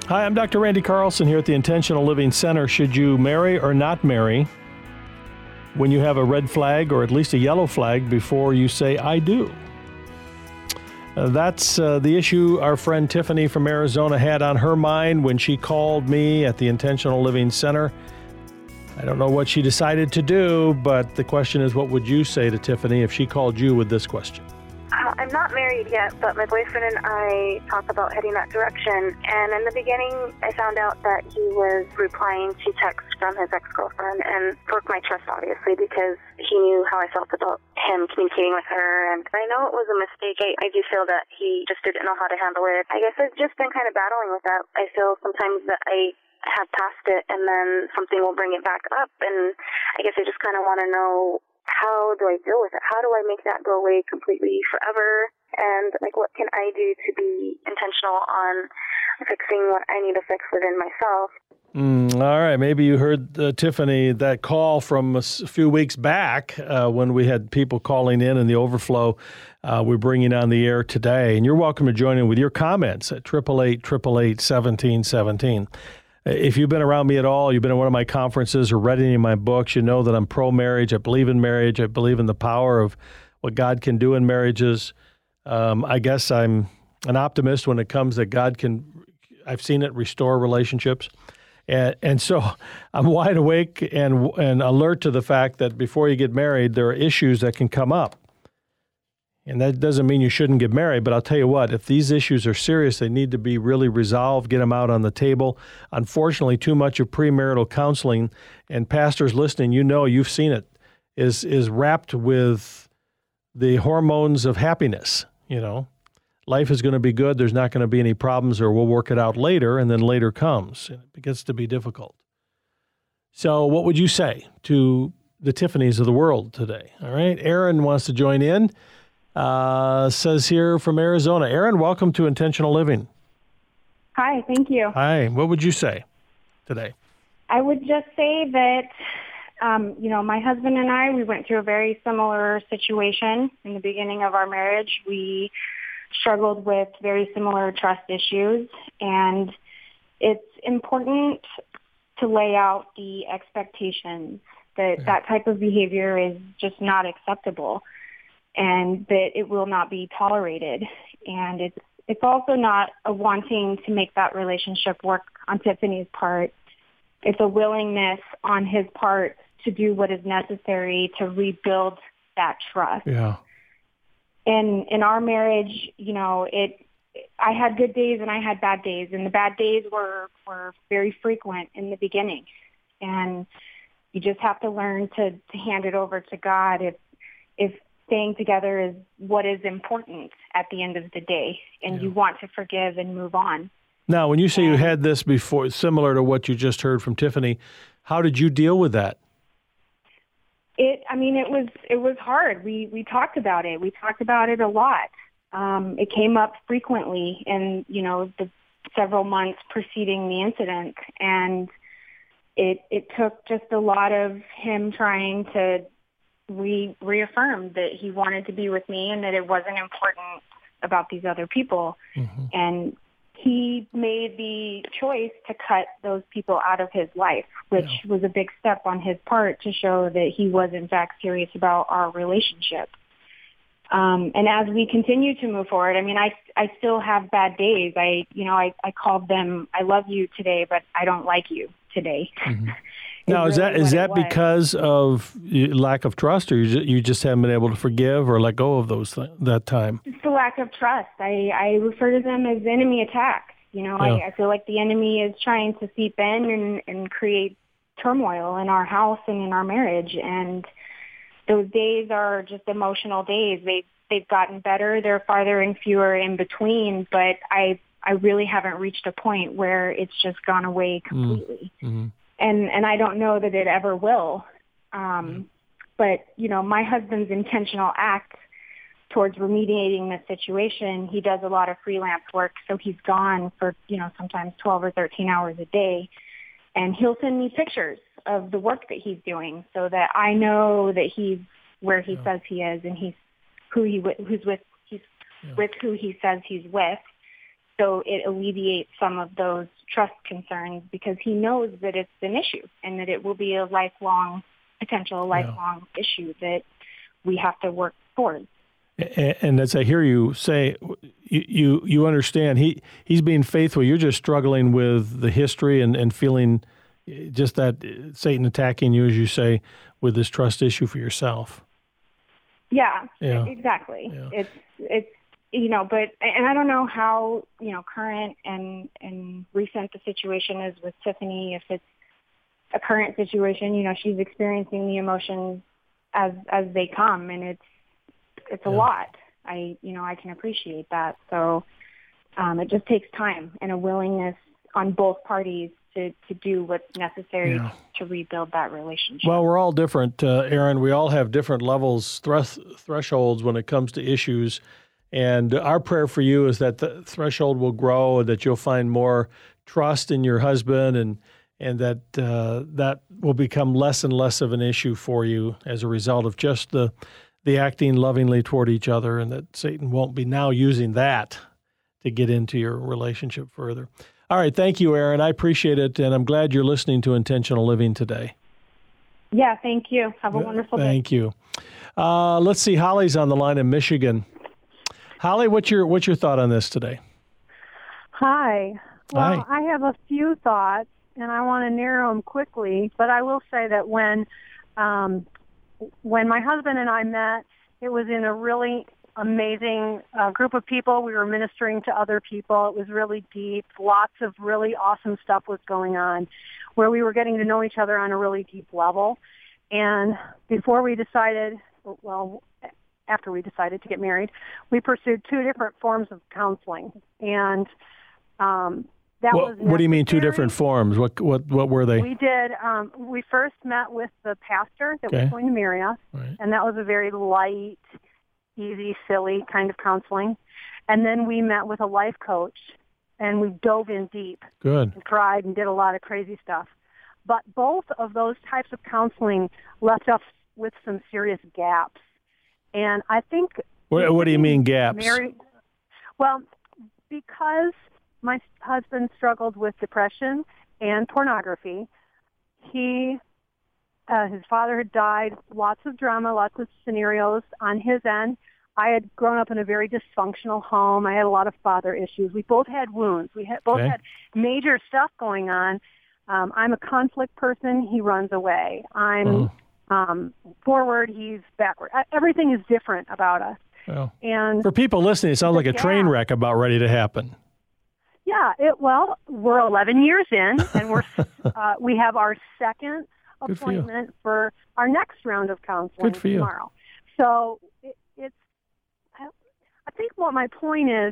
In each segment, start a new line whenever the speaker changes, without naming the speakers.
Hi, I'm Dr. Randy Carlson here at the Intentional Living Center. Should you marry or not marry when you have a red flag or at least a yellow flag before you say, I do? That's the issue our friend Tiffany from Arizona had on her mind when she called me at the Intentional Living Center. I don't know what she decided to do, but the question is, what would you say to Tiffany if she called you with this question?
I'm not married yet, but my boyfriend and I talk about heading that direction. And in the beginning, I found out that he was replying to texts from his ex-girlfriend and broke my trust, obviously, because he knew how I felt about him communicating with her. And I know it was a mistake. I do feel that he just didn't know how to handle it. I guess I've just been kind of battling with that. I feel sometimes that I have passed it and then something will bring it back up. And I guess I just kind of want to know, how do I deal with it? How do I make that go away completely forever? And what can I do to be intentional on fixing what I need to fix within myself?
All right. Maybe you heard, Tiffany, that call from a few weeks back when we had people calling in the overflow. We're bringing on the air today. And you're welcome to join in with your comments at 888-888-1717. If you've been around me at all, you've been at one of my conferences or read any of my books, you know that I'm pro-marriage. I believe in marriage. I believe in the power of what God can do in marriages. I guess I'm an optimist when it comes that God can, I've seen it restore relationships. And so I'm wide awake and alert to the fact that before you get married, there are issues that can come up. And that doesn't mean you shouldn't get married, but I'll tell you what, if these issues are serious, they need to be really resolved, get them out on the table. Unfortunately, too much of premarital counseling, and pastors listening, you know, you've seen it, is wrapped with the hormones of happiness, you know. Life is going to be good, there's not going to be any problems, or we'll work it out later, and then later comes. It gets to be difficult. So what would you say to the Tiffanys of the world today? All right, Aaron wants to join in. Says here from Arizona. Aaron, welcome to Intentional Living.
Hi, thank you.
Hi. What would you say today?
I would just say that, my husband and I, we went through a very similar situation in the beginning of our marriage. We struggled with very similar trust issues, and it's important to lay out the expectations that type of behavior is just not acceptable, and that it will not be tolerated. And it's also not a wanting to make that relationship work on Tiffany's part. It's a willingness on his part to do what is necessary to rebuild that trust.
Yeah.
And in our marriage, I had good days and I had bad days, and the bad days were very frequent in the beginning. And you just have to learn to hand it over to God if staying together is what is important at the end of the day, and you want to forgive and move on.
Now, when you say you had this before, similar to what you just heard from Tiffany, how did you deal with that?
It was hard. We talked about it. We talked about it a lot. It came up frequently in, the several months preceding the incident, and it took just a lot of him trying to reaffirm that he wanted to be with me and that it wasn't important about these other people. Mm-hmm. And he made the choice to cut those people out of his life, which was a big step on his part to show that he was in fact serious about our relationship. And as we continue to move forward, I still have bad days. I called them, I love you today, but I don't like you today. Mm-hmm.
Now, is that because of lack of trust, or you just haven't been able to forgive or let go of that time?
It's the lack of trust. I refer to them as enemy attacks. I feel like the enemy is trying to seep in and create turmoil in our house and in our marriage. And those days are just emotional days. They've gotten better. They're farther and fewer in between, but I really haven't reached a point where it's just gone away completely. Mm-hmm. And I don't know that it ever will. But, my husband's intentional act towards remediating the situation, he does a lot of freelance work, so he's gone for, sometimes 12 or 13 hours a day. And he'll send me pictures of the work that he's doing so that I know that he's where he says he is and he's with who he says he's with. So it alleviates some of those trust concerns because he knows that it's an issue and that it will be a lifelong issue that we have to work towards.
And as I hear you say, you understand he's being faithful. You're just struggling with the history and feeling just that Satan attacking you, as you say, with this trust issue for yourself.
Yeah. Exactly. Yeah. It's but I don't know how current and recent the situation is with Tiffany. If it's a current situation, she's experiencing the emotions as they come, and it's a lot. I can appreciate that. So it just takes time and a willingness on both parties to do what's necessary to rebuild that relationship.
Well, we're all different, Erin. We all have different levels, thresholds when it comes to issues. And our prayer for you is that the threshold will grow and that you'll find more trust in your husband and that that will become less and less of an issue for you as a result of just the acting lovingly toward each other, and that Satan won't be now using that to get into your relationship further. All right. Thank you, Erin. I appreciate it, and I'm glad you're listening to Intentional Living today.
Yeah, thank you. Have a wonderful day.
Thank you. Let's see. Holly's on the line in Michigan. Holly, what's your thought on this today?
Hi. Well,
Hi.
I have a few thoughts, and I want to narrow them quickly, but I will say that when my husband and I met, it was in a really amazing group of people. We were ministering to other people. It was really deep. Lots of really awesome stuff was going on where we were getting to know each other on a really deep level. And before we decided, after we decided to get married, we pursued two different forms of counseling. And that was necessary.
What do you mean two different forms? What were they?
We did. We first met with the pastor that was going to marry us,
right.
And that was a very light, easy, silly kind of counseling. And then we met with a life coach, and we dove in deep.
Good.
And cried and did a lot of crazy stuff. But both of those types of counseling left us with some serious gaps. And I think...
What do you mean gaps?
Well, because my husband struggled with depression and pornography, his father had died, lots of drama, lots of scenarios on his end. I had grown up in a very dysfunctional home. I had a lot of father issues. We both had wounds. We both had major stuff going on. I'm a conflict person. He runs away. I'm forward. He's backward. Everything is different about us.
Well,
and
for people listening, it sounds like a train wreck about ready to happen.
Yeah. We're 11 years in, and we have our second appointment for our next round of counseling tomorrow. So I think what my point is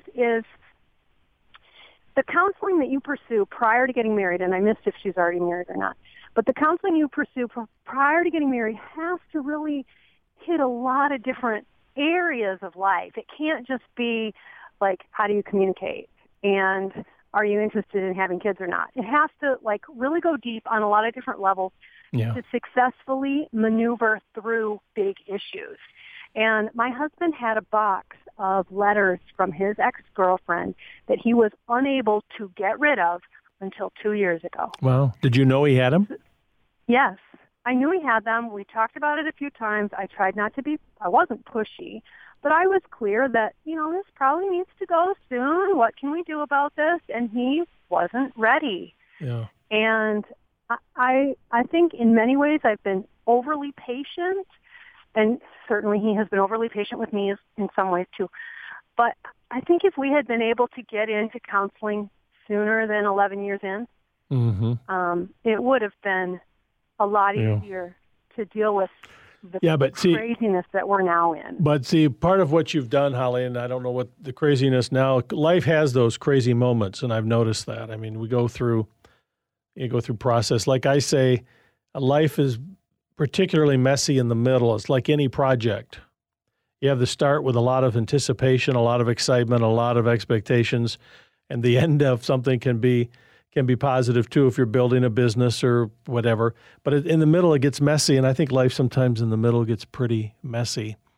the counseling that you pursue prior to getting married, and I missed if she's already married or not, but the counseling you pursue prior to getting married has to really hit a lot of different areas of life. It can't just be like, how do you communicate? And are you interested in having kids or not? It has to really go deep on a lot of different levels to successfully maneuver through big issues. And my husband had a box of letters from his ex-girlfriend that he was unable to get rid of until 2 years ago.
Well, did you know he had them?
Yes. I knew he had them. We talked about it a few times. I tried not to I wasn't pushy, but I was clear that, this probably needs to go soon. What can we do about this? And he wasn't ready.
Yeah.
And I think in many ways I've been overly patient, and certainly he has been overly patient with me in some ways too. But I think if we had been able to get into counseling sooner than 11 years in, it would have been a lot easier to deal with the craziness that we're now in.
But see, part of what you've done, Holly, and I don't know what the craziness now, life has those crazy moments, and I've noticed that. I mean, you go through process. Like I say, life is particularly messy in the middle. It's like any project. You have the start with a lot of anticipation, a lot of excitement, a lot of expectations, and the end of something can be positive too if you're building a business or whatever. But in the middle, it gets messy, and I think life sometimes in the middle gets pretty messy.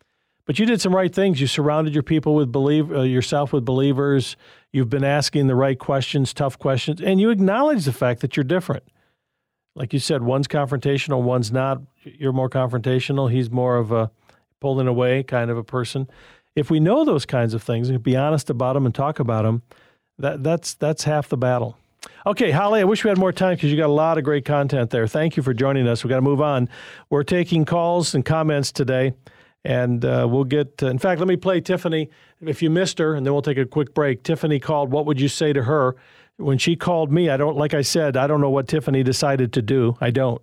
But you did some right things. You surrounded yourself with believers. You've been asking the right questions, tough questions, and you acknowledge the fact that you're different. Like you said, one's confrontational, one's not. You're more confrontational. He's more of a pulling away kind of a person. If we know those kinds of things and be honest about them and talk about them, that's half the battle. Okay, Holly, I wish we had more time because you got a lot of great content there. Thank you for joining us. We got to move on. We're taking calls and comments today, and we'll get. In fact, let me play Tiffany. If you missed her, and then we'll take a quick break. Tiffany called. What would you say to her when she called me? Like I said, I don't know what Tiffany decided to do. I don't.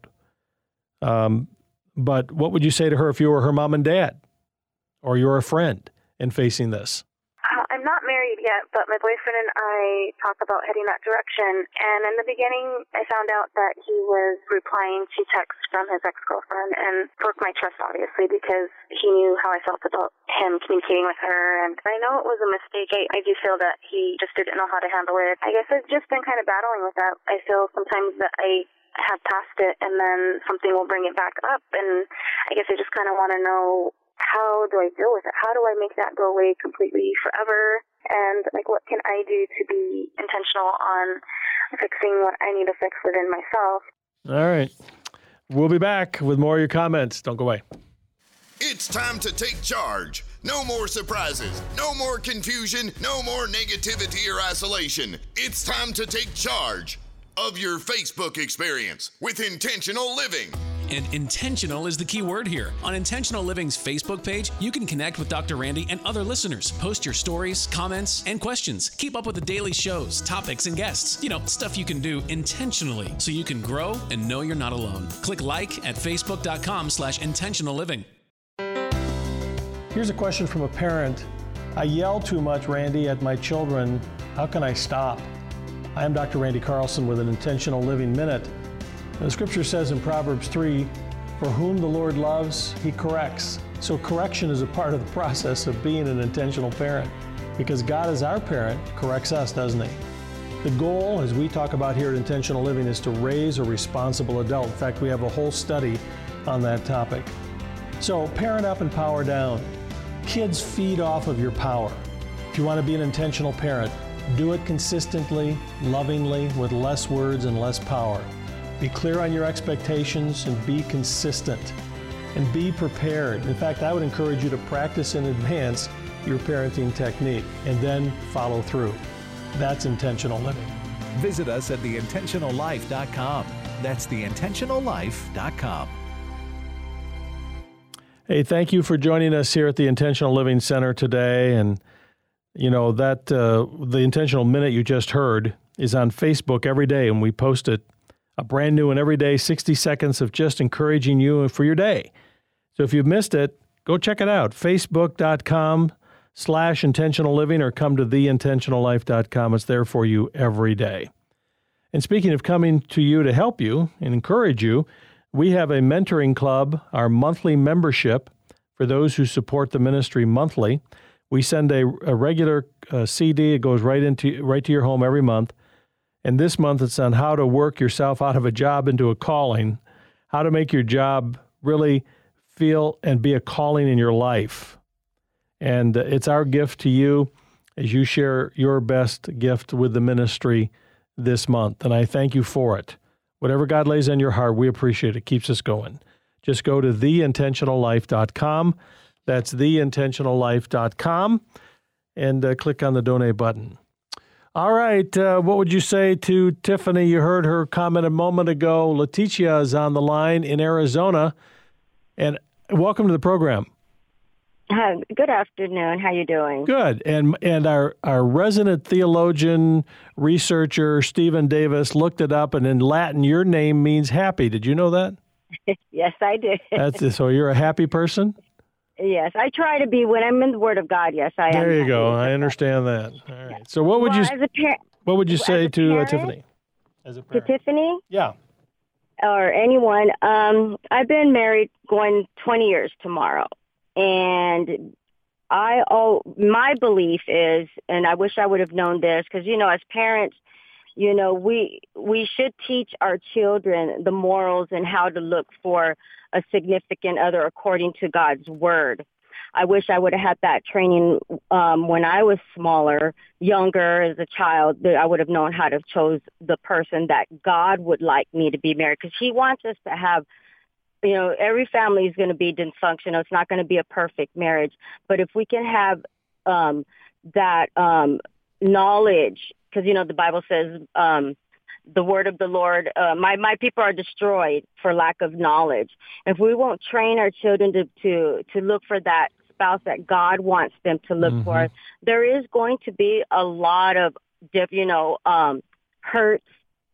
But what would you say to her if you were her mom and dad, or you're a friend and facing this?
I'm not married yet, but my boyfriend and I talk about heading that direction. And in the beginning, I found out that he was replying to texts from his ex-girlfriend and broke my trust, obviously, because he knew how I felt about him communicating with her. And I know it was a mistake. I do feel that he just didn't know how to handle it. I guess I've just been kind of battling with that. I feel sometimes that I have passed it and then something will bring it back up. And I guess I just kind of want to know, how do I deal with it? How do I make that go away completely forever? And what can I do to be intentional on fixing what I need to fix within myself?
All right. We'll be back with more of your comments. Don't go away.
It's time to take charge. No more surprises, no more confusion, no more negativity or isolation. It's time to take charge of your Facebook experience with Intentional Living.
And intentional is the key word here. On Intentional Living's Facebook page, you can connect with Dr. Randy and other listeners. Post your stories, comments, and questions. Keep up with the daily shows, topics, and guests. Stuff you can do intentionally so you can grow and know you're not alone. Click like at facebook.com/intentionalliving.
Here's a question from a parent. I yell too much, Randy, at my children. How can I stop? I am Dr. Randy Carlson with an Intentional Living Minute. The scripture says in Proverbs 3, for whom the Lord loves, he corrects. So correction is a part of the process of being an intentional parent, because God as our parent corrects us, doesn't he? The goal, as we talk about here at Intentional Living, is to raise a responsible adult. In fact, we have a whole study on that topic. So parent up and power down. Kids feed off of your power. If you want to be an intentional parent, do it consistently, lovingly, with less words and less power. Be clear on your expectations and be consistent. And be prepared. In fact, I would encourage you to practice in advance your parenting technique and then follow through. That's intentional living.
Visit us at theintentionallife.com. That's theintentionallife.com.
Hey, thank you for joining us here at the Intentional Living Center today. And the Intentional Minute you just heard is on Facebook every day, and we post it a brand new and every day 60 seconds of just encouraging you for your day. So if you've missed it, go check it out. Facebook.com/intentionalliving or come to theintentionallife.com. It's there for you every day. And speaking of coming to you to help you and encourage you, we have a mentoring club, our monthly membership for those who support the ministry monthly. We send a regular CD. It goes right to your home every month. And this month it's on how to work yourself out of a job into a calling, how to make your job really feel and be a calling in your life. And it's our gift to you as you share your best gift with the ministry this month. And I thank you for it. Whatever God lays on your heart, we appreciate it. It keeps us going. Just go to theintentionallife.com. That's theintentionallife.com and click on the donate button. All right. What would you say to Tiffany? You heard her comment a moment ago. Leticia is on the line in Arizona. And welcome to the program.
Good afternoon. How you doing?
Good. And our resident theologian, researcher, Stephen Davis, looked it up, and in Latin, your name means happy. Did you know that?
Yes, I did.
So you're a happy person?
Yes, I try to be when I'm in the Word of God. Yes, I am.
There you go. I understand that. All right. So what would you say to Tiffany? As a parent?
To Tiffany?
Yeah.
Or anyone. I've been married going 20 years tomorrow. And my belief is, and I wish I would have known this, because, as parents, we should teach our children the morals and how to look for a significant other according to God's word. I wish I would have had that training when I was smaller, younger as a child, that I would have known how to chose the person that God would like me to be married, because he wants us to have, every family is going to be dysfunctional. It's not going to be a perfect marriage. But if we can have that knowledge, because, the Bible says the word of the Lord, my people are destroyed for lack of knowledge. If we won't train our children to look for that spouse that God wants them to look for, there is going to be a lot of, hurts.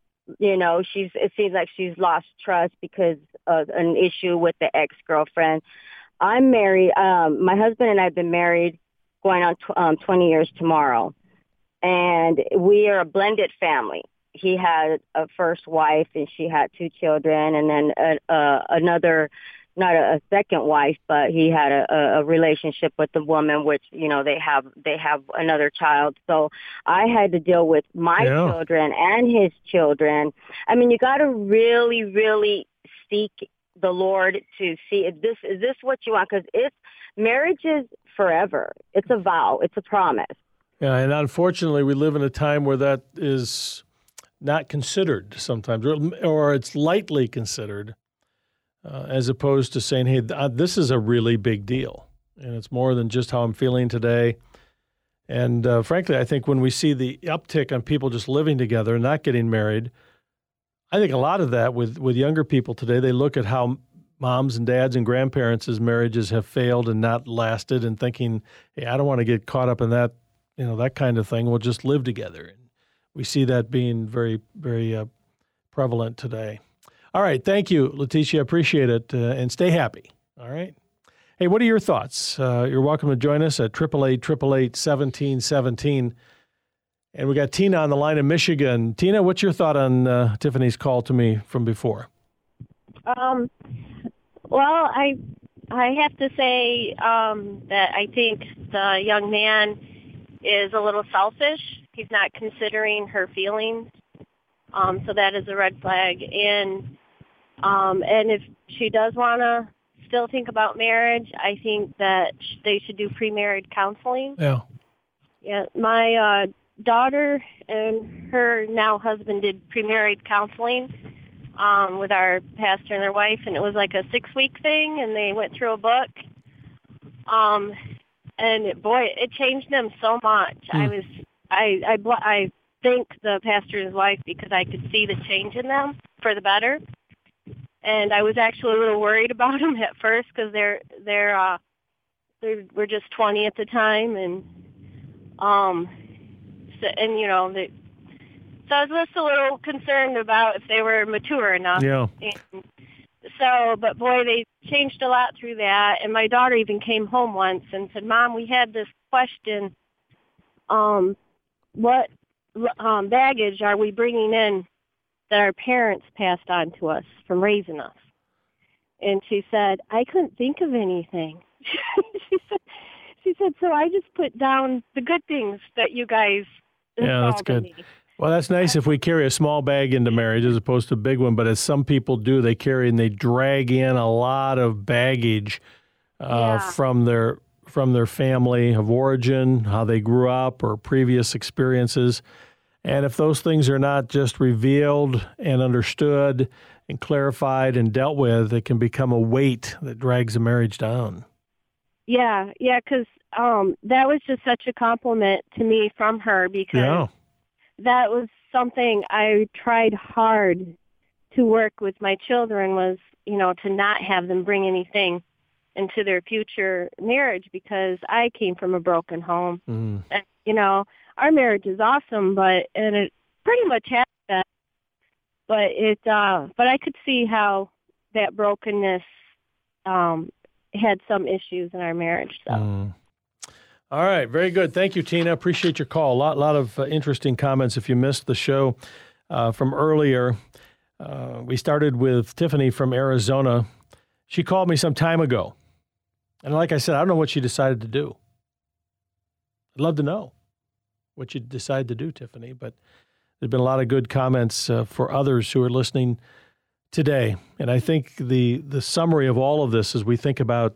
It seems like she's lost trust because of an issue with the ex-girlfriend. I'm married. My husband and I have been married going on 20 years tomorrow. And we are a blended family. He had a first wife and she had 2 children, and then another, not a second wife, but he had a relationship with the woman, which, they have another child. So I had to deal with my children and his children. I mean, you got to really, really seek the Lord to see, is this what you want? Because marriage is forever. It's a vow. It's a promise.
Yeah, and unfortunately, we live in a time where that is not considered sometimes, or it's lightly considered, as opposed to saying, hey, this is a really big deal, and it's more than just how I'm feeling today. And frankly, I think when we see the uptick on people just living together and not getting married, I think a lot of that with younger people today, they look at how moms and dads and grandparents' marriages have failed and not lasted, and thinking, hey, I don't want to get caught up in that, that kind of thing. We'll just live together. And we see that being very, very prevalent today. All right. Thank you, Leticia. Appreciate it. And stay happy. All right. Hey, what are your thoughts? You're welcome to join us at 888-888-1717. And we got Tina on the line in Michigan. Tina, what's your thought on Tiffany's call to me from before?
Well, I have to say that I think the young man is a little selfish. He's not considering her feelings, so that is a red flag. And if she does want to still think about marriage, I think that they should do pre-marriage counseling.
Yeah.
Yeah. My daughter and her now husband did pre-marriage counseling with our pastor and their wife, and it was like a 6-week thing, and they went through a book. And it changed them so much. I thank the pastor and his wife because I could see the change in them for the better. And I was actually a little worried about them at first because they were just 20 at the time, and so I was just a little concerned about if they were mature enough.
Yeah.
And so, but boy, they changed a lot through that. And my daughter even came home once and said, "Mom, we had this question. What baggage are we bringing in that our parents passed on to us from raising us?" And she said, "I couldn't think of anything." she said, "So I just put down the good things that you guys
Yeah, that's good. Well, that's nice if we carry a small bag into marriage as opposed to a big one. But as some people do, they carry and they drag in a lot of baggage from their family of origin, how they grew up, or previous experiences. And if those things are not just revealed and understood and clarified and dealt with, it can become a weight that drags a marriage down.
Yeah, because that was just such a compliment to me from her, because that was something I tried hard to work with my children, was, to not have them bring anything into their future marriage, because I came from a broken home. And, our marriage is awesome, and it pretty much has that. But but I could see how that brokenness had some issues in our marriage. So.
All right, very good. Thank you, Tina. Appreciate your call. A lot of interesting comments. If you missed the show from earlier, we started with Tiffany from Arizona. She called me some time ago. And like I said, I don't know what she decided to do. I'd love to know what you decided to do, Tiffany. But there's been a lot of good comments for others who are listening today. And I think the summary of all of this, as we think about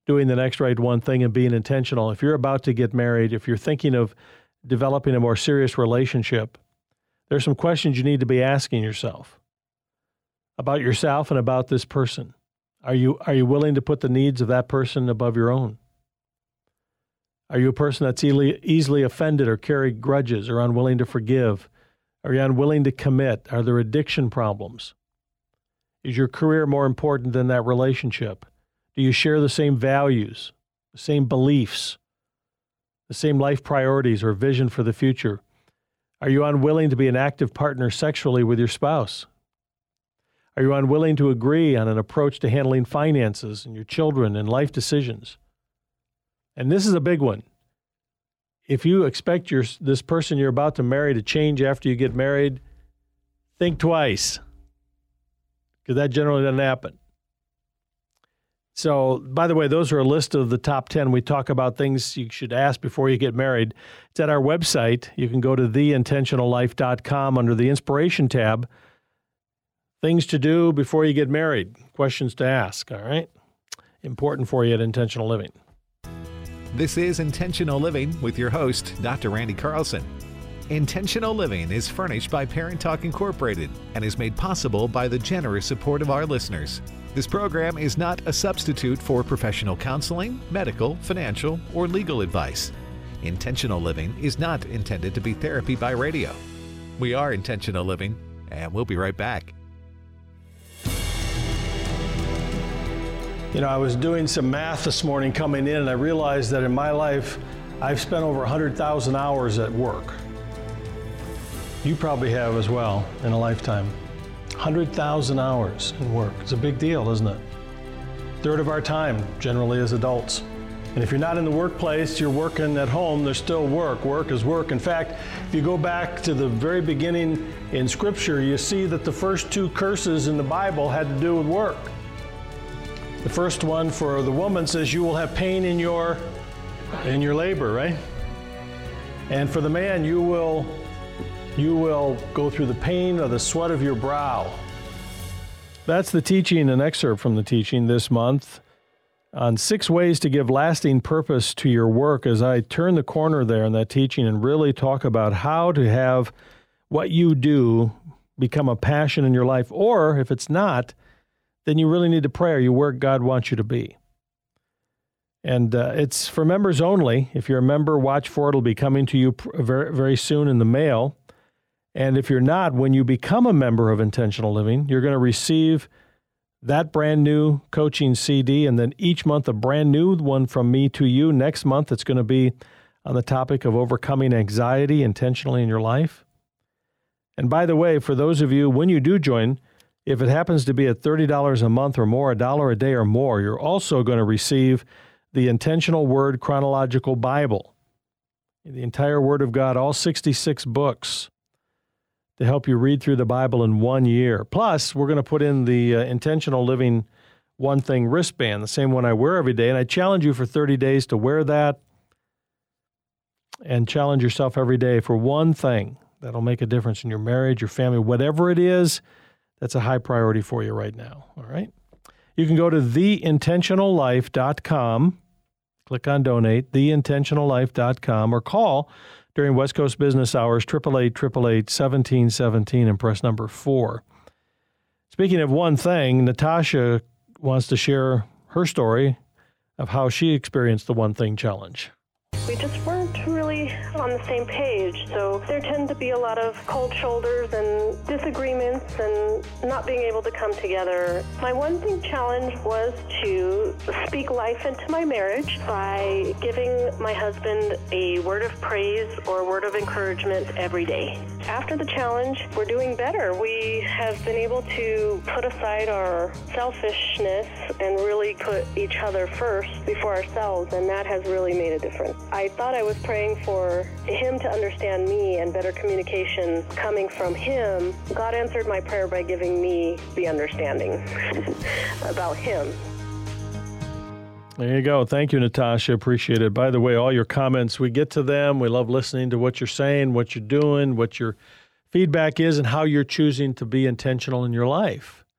doing the next right one thing and being intentional. If you're about to get married, if you're thinking of developing a more serious relationship, there's some questions you need to be asking yourself about yourself and about this person. Are you willing to put the needs of that person above your own? Are you a person that's easily offended or carry grudges or unwilling to forgive? Are you unwilling to commit? Are there addiction problems? Is your career more important than that relationship? Do you share the same values, the same beliefs, the same life priorities or vision for the future? Are you unwilling to be an active partner sexually with your spouse? Are you unwilling to agree on an approach to handling finances and your children and life decisions? And this is a big one. If you expect this person you're about to marry to change after you get married, think twice, because that generally doesn't happen. So, by the way, those are a list of the top 10. We talk about things you should ask before you get married. It's at our website. You can go to theintentionallife.com under the Inspiration tab. Things to do before you get married, questions to ask, all right? Important for you at Intentional Living.
This is Intentional Living with your host, Dr. Randy Carlson. Intentional Living is furnished by Parent Talk Incorporated and is made possible by the generous support of our listeners. This program is not a substitute for professional counseling, medical, financial, or legal advice. Intentional Living is not intended to be therapy by radio. We are Intentional Living, and we'll be right back.
You know, I was doing some math this morning coming in, and I realized that in my life, I've spent over 100,000 hours at work. You probably have as well in a lifetime. 100,000 hours in work. It's a big deal, isn't it? A third of our time, generally, as adults. And if you're not in the workplace, you're working at home, there's still work. Work is work. In fact, if you go back to the very beginning in Scripture, you see that the first two curses in the Bible had to do with work. The first one for the woman says, you will have pain in your labor, right? And for the man, you will go through the pain or the sweat of your brow. That's the teaching, an excerpt from the teaching this month on 6 ways to give lasting purpose to your work, as I turn the corner there in that teaching and really talk about how to have what you do become a passion in your life. Or if it's not, then you really need to pray. Are you where God wants you to be? And it's for members only. If you're a member, watch for it. It'll be coming to you very, very soon in the mail. And if you're not, when you become a member of Intentional Living, you're going to receive that brand new coaching CD, and then each month a brand new one from me to you. Next month, it's going to be on the topic of overcoming anxiety intentionally in your life. And by the way, for those of you, when you do join, if it happens to be at $30 a month or more, $1 a day or more, you're also going to receive the Intentional Word Chronological Bible, the entire Word of God, all 66 books, to help you read through the Bible in 1 year. Plus, we're going to put in the Intentional Living One Thing wristband, the same one I wear every day, and I challenge you for 30 days to wear that and challenge yourself every day for one thing that'll make a difference in your marriage, your family, whatever it is. That's a high priority for you right now, all right? You can go to theintentionallife.com, click on donate, theintentionallife.com, or call during West Coast business hours, 888-888-1717, and press number 4. Speaking of one thing, Natasha wants to share her story of how she experienced the One Thing Challenge.
We just weren't really on the same page, so there tend to be a lot of cold shoulders and disagreements and not being able to come together. My One Thing Challenge was to speak life into my marriage by giving my husband a word of praise or a word of encouragement every day. After the challenge, we're doing better. We have been able to put aside our selfishness and really put each other first before ourselves, and that has really made a difference. I thought I was praying for him to understand me and better communication coming from him. God answered my prayer by giving me the understanding about him.
There you go. Thank you, Natasha. Appreciate it. By the way, all your comments, we get to them. We love listening to what you're saying, what you're doing, what your feedback is, and how you're choosing to be intentional in your life.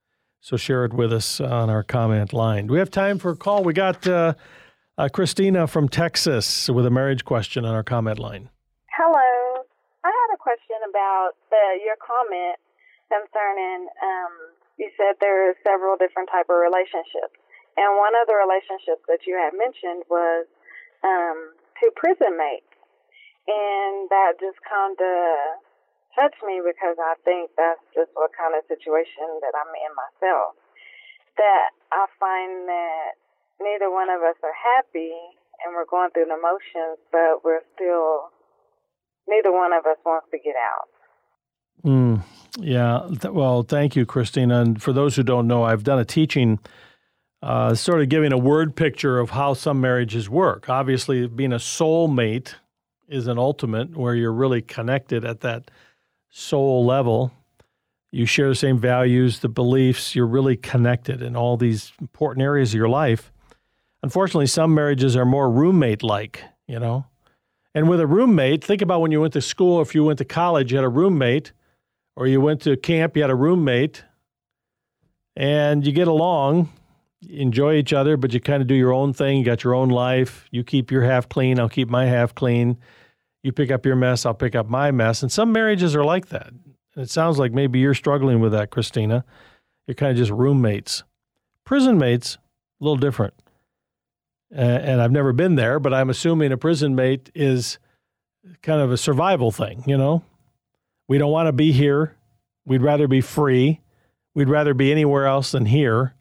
So share it with us on our comment line. Do we have time for a call? We got Christina from Texas with a marriage question on our comment line.
Hello. I had a question about your comment concerning, you said there are several different type of relationships. And one of the relationships that you had mentioned was two prison mates. And that just kind of touched me because I think that's just what kind of situation that I'm in myself. That I find that neither one of us are happy and we're going through the motions, but neither one of us wants to get out.
Yeah. Well, thank you, Christina. And for those who don't know, I've done a teaching sort of giving a word picture of how some marriages work. Obviously, being a soulmate is an ultimate where you're really connected at that soul level. You share the same values, the beliefs. You're really connected in all these important areas of your life. Unfortunately, some marriages are more roommate-like, you know. And with a roommate, think about when you went to school, if you went to college, you had a roommate, or you went to camp, you had a roommate, and you get along, enjoy each other, but you kind of do your own thing. You got your own life. You keep your half clean. I'll keep my half clean. You pick up your mess. I'll pick up my mess. And some marriages are like that. And it sounds like maybe you're struggling with that, Christina. You're kind of just roommates. Prison mates, a little different. And I've never been there, but I'm assuming a prison mate is kind of a survival thing, you know? We don't want to be here. We'd rather be free. We'd rather be anywhere else than here.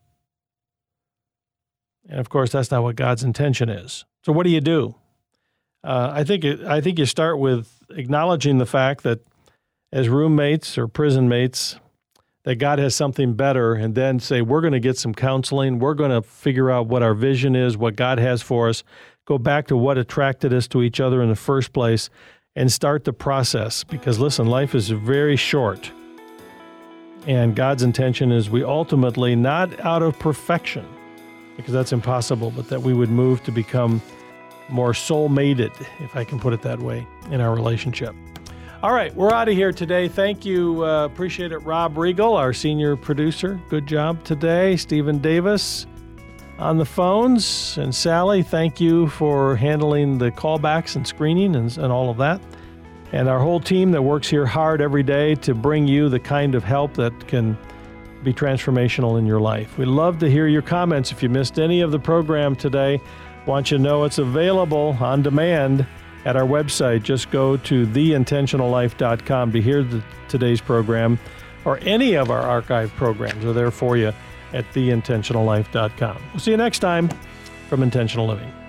And of course, that's not what God's intention is. So what do you do? I think you start with acknowledging the fact that as roommates or prison mates, that God has something better, and then say, we're going to get some counseling. We're going to figure out what our vision is, what God has for us, go back to what attracted us to each other in the first place, and start the process. Because listen, life is very short. And God's intention is we ultimately, not out of perfection, because that's impossible, but that we would move to become more soul-mated, if I can put it that way, in our relationship. All right, we're out of here today. Thank you. Appreciate it. Rob Regal, our senior producer. Good job today. Stephen Davis on the phones. And Sally, thank you for handling the callbacks and screening and all of that. And our whole team that works here hard every day to bring you the kind of help that can be transformational in your life. We'd love to hear your comments. If you missed any of the program today, want you to know it's available on demand at our website. Just go to theintentionallife.com to hear today's program, or any of our archived programs are there for you at theintentionallife.com. We'll see you next time from Intentional Living.